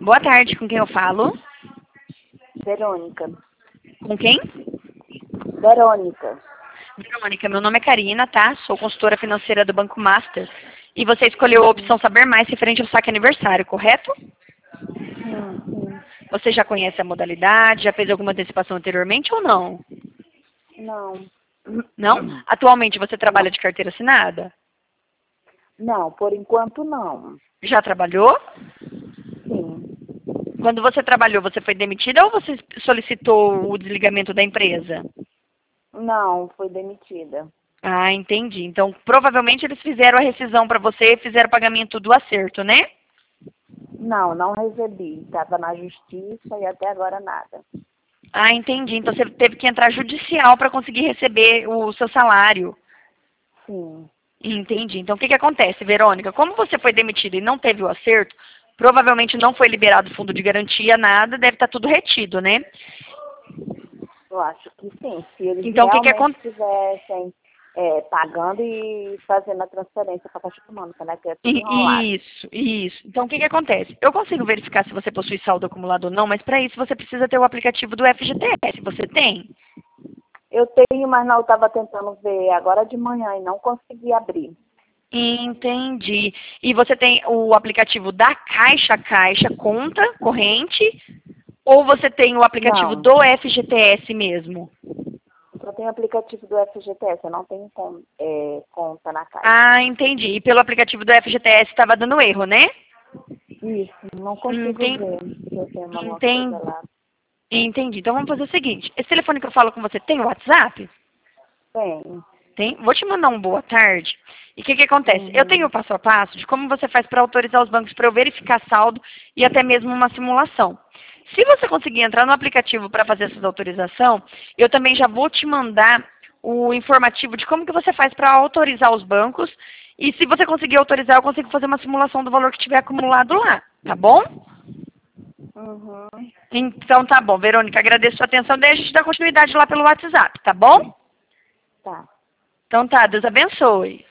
boa tarde. Com quem eu falo? Verônica. Com quem? Verônica. Verônica, meu nome é Karina, tá? Sou consultora financeira do Banco Master. E você escolheu a opção Saber Mais referente ao saque aniversário, correto? Sim. Você já conhece a modalidade? Já fez alguma antecipação anteriormente ou não? Não. Não? Atualmente você trabalha de carteira assinada? Não, por enquanto não. Já trabalhou? Sim. Quando você trabalhou, você foi demitida ou você solicitou o desligamento da empresa? Não, foi demitida. Ah, entendi. Então, provavelmente eles fizeram a rescisão para você e fizeram o pagamento do acerto, né? Não recebi. Estava na justiça e até agora nada. Ah, entendi. Então você teve que entrar judicial para conseguir receber o seu salário. Sim. Entendi. Então o que acontece, Verônica? Como você foi demitida e não teve o acerto, provavelmente não foi liberado fundo de garantia, nada, deve estar tudo retido, né? Eu acho que sim. Se eles Então o que realmente acontece? estivessem pagando e fazendo a transferência para a Caixa Econômica, né? Que é tudo enrolado. Isso. Então, o que acontece? Eu consigo verificar se você possui saldo acumulado ou não, mas para isso você precisa ter o aplicativo do FGTS. Você tem? Eu tenho, mas não estava tentando ver agora de manhã e não consegui abrir. Entendi. E você tem o aplicativo da Caixa Conta Corrente, ou você tem o aplicativo Não. do FGTS mesmo? Eu só tenho aplicativo do FGTS, eu não tenho conta na Caixa. Ah, entendi. E pelo aplicativo do FGTS estava dando erro, né? Isso, não consigo ver se eu tenho alguma coisa Entendi. lá. Entendi. Então vamos fazer o seguinte. Esse telefone que eu falo com você tem o WhatsApp? Tem. Tem. Vou te mandar um boa tarde. E o que acontece? Eu tenho o passo a passo de como você faz para autorizar os bancos para eu verificar saldo e até mesmo uma simulação. Se você conseguir entrar no aplicativo para fazer essa autorização, eu também já vou te mandar o informativo de como que você faz para autorizar os bancos. E se você conseguir autorizar, eu consigo fazer uma simulação do valor que tiver acumulado lá. Tá bom? Uhum. Então tá bom, Verônica, agradeço a sua atenção. Daí a gente dá continuidade lá pelo WhatsApp, tá bom? Tá. Então tá, Deus abençoe.